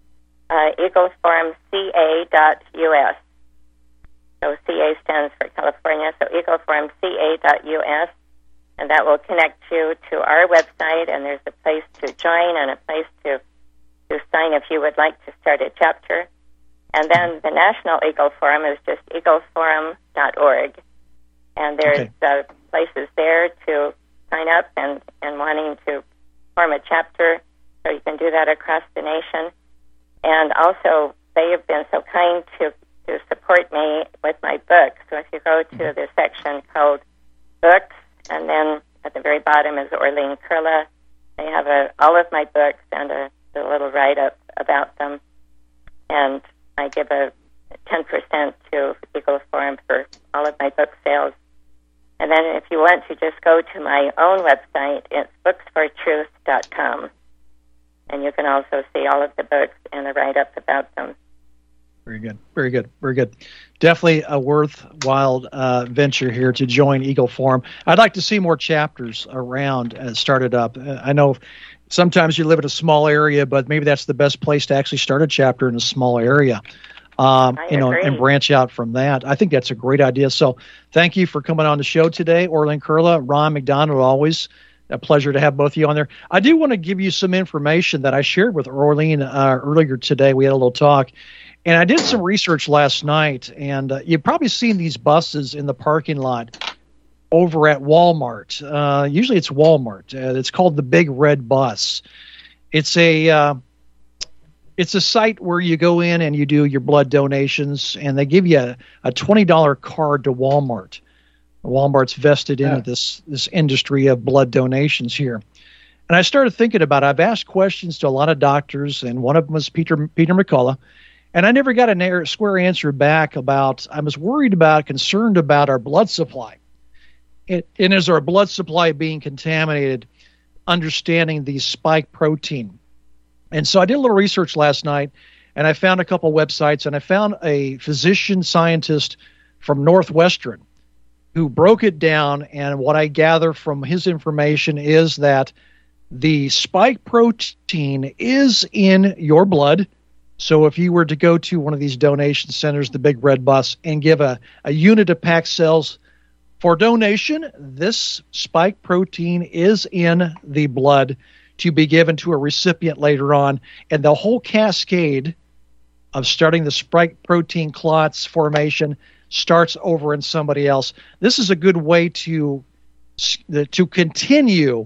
eagleforumca.us. So CA stands for California, so eagleforumca.us, and that will connect you to our website, and there's a place to join and a place to sign if you would like to start a chapter. And then the National Eagle Forum is just eagleforum.org, and there's places there to sign up and wanting to form a chapter, so you can do that across the nation. And also, they have been so kind to support me with my book. So if you go to the section called Books, and then at the very bottom is Orlene Kurla, they have all of my books and a little write-up about them. And I give a 10% to Eagle Forum for all of my book sales. And then if you want to just go to my own website, it's booksfortruth.com. And you can also see all of the books and the write-up about them. Very good. Very good. Very good. Definitely a worthwhile venture here to join Eagle Forum. I'd like to see more chapters around started up. I know sometimes you live in a small area, but maybe that's the best place to actually start a chapter in a small area. And branch out from that. I think that's a great idea. So thank you for coming on the show today, Orlene Kurla, Ron McDonald, always a pleasure to have both of you on there. I do want to give you some information that I shared with Orlene earlier today. We had a little talk, and I did some research last night, and you've probably seen these buses in the parking lot over at Walmart. Usually it's Walmart. It's called the Big Red Bus. It's a site where you go in and you do your blood donations, and they give you a $20 card to Walmart. Walmart's vested into this industry of blood donations here. And I started thinking about it. I've asked questions to a lot of doctors, and one of them was Peter McCullough, and I never got a square answer back about, I was concerned about our blood supply. And is our blood supply being contaminated, understanding the spike protein? And so I did a little research last night, and I found a couple websites, and I found a physician scientist from Northwestern who broke it down, and what I gather from his information is that the spike protein is in your blood. So if you were to go to one of these donation centers, the Big Red Bus, and give a unit of packed cells for donation, this spike protein is in the blood to be given to a recipient later on. And the whole cascade of starting the spike protein clots formation starts over in somebody else. This is a good way to continue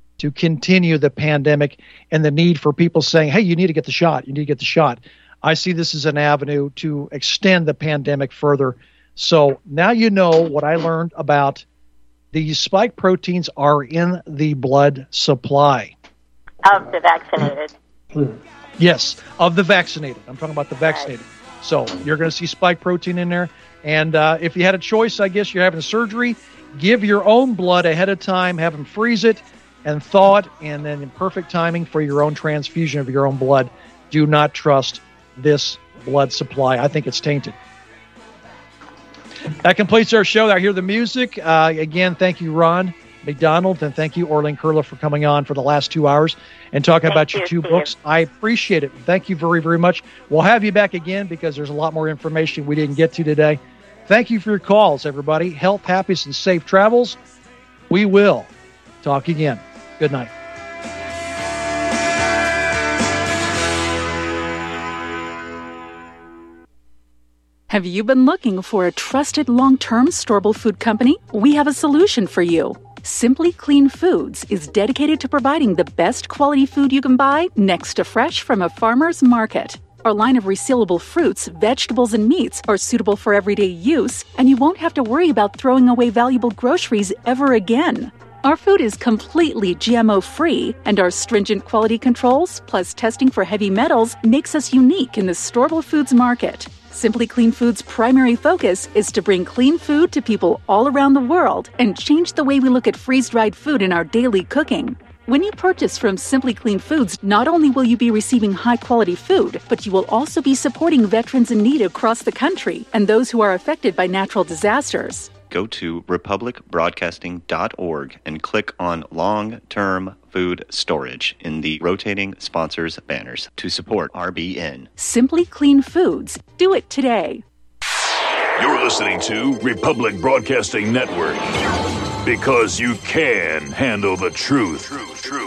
the pandemic and the need for people saying, hey, you need to get the shot. You need to get the shot. I see this as an avenue to extend the pandemic further. So now you know what I learned about these spike proteins are in the blood supply. Of the vaccinated. Yes, of the vaccinated. I'm talking about the vaccinated. Right. So you're going to see spike protein in there. And if you had a choice, I guess you're having a surgery, give your own blood ahead of time, have them freeze it and thaw it, and then in perfect timing for your own transfusion of your own blood. Do not trust this blood supply. I think it's tainted. That completes our show. I hear the music. Again, thank you, Ron McDonald, and thank you, Orlene Kurla, for coming on for the last 2 hours and talking about your two books. I appreciate it. Thank you very, very much. We'll have you back again because there's a lot more information we didn't get to today. Thank you for your calls, everybody. Health, happiness, and safe travels. We will talk again. Good night. Have you been looking for a trusted long-term storable food company? We have a solution for you. Simply Clean Foods is dedicated to providing the best quality food you can buy next to fresh from a farmer's market. Our line of resealable fruits, vegetables, and meats are suitable for everyday use, and you won't have to worry about throwing away valuable groceries ever again. Our food is completely GMO-free, and our stringent quality controls, plus testing for heavy metals, makes us unique in the storable foods market. Simply Clean Foods' primary focus is to bring clean food to people all around the world and change the way we look at freeze-dried food in our daily cooking. When you purchase from Simply Clean Foods, not only will you be receiving high-quality food, but you will also be supporting veterans in need across the country and those who are affected by natural disasters. Go to republicbroadcasting.org and click on Long-Term food storage in the rotating sponsors banners to support RBN. Simply Clean Foods. Do it today. You're listening to Republic Broadcasting Network, because you can handle the truth.